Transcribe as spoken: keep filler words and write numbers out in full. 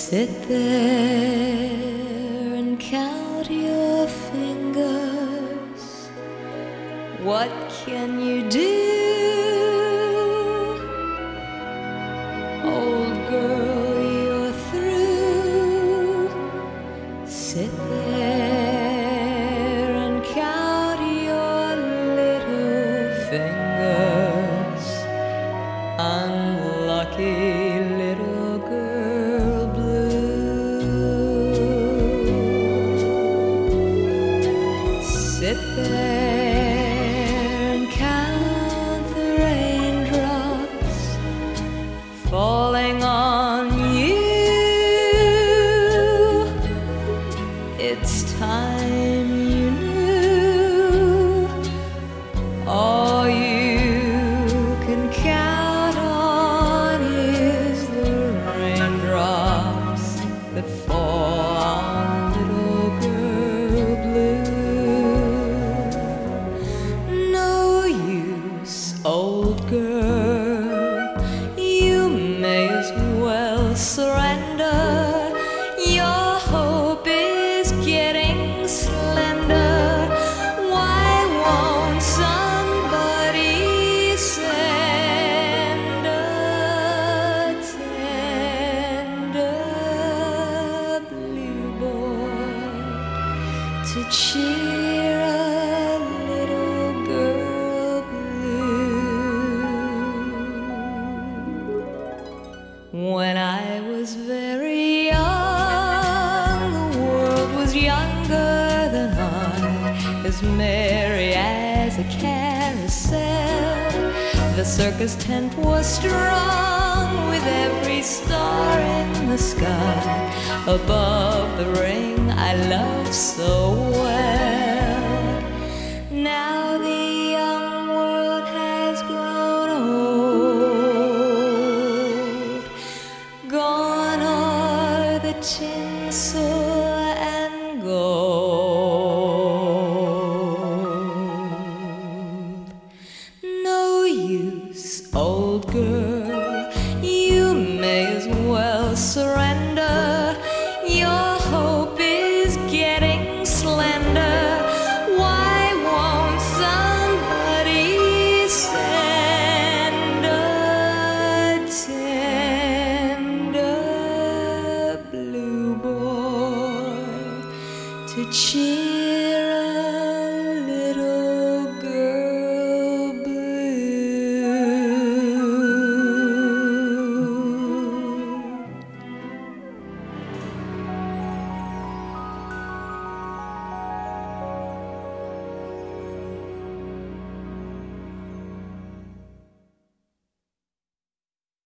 Sit there and count your fingers. What can you do? Old girl, you're through. Sit there and count your little fingers. Unlucky little girl blue. Sit there and count the raindrops falling on you. It's time you knew. All you can count on is the raindrops that fall on little girl blue. No use, old girl, you may as well surrender. Your hope is getting slender. Why won't somebody send a tender blue boy to cheer a little girl blue? When I was very young, the world was younger than I, as merry as a carousel. The circus tent was strung with every star in the sky above the ring I loved so well. Now the young world has grown old. Gone are the tinsel and gold. No use, old girl, you may as well surrender. Your hope is getting slender. Why won't somebody send a tender blue boy to cheer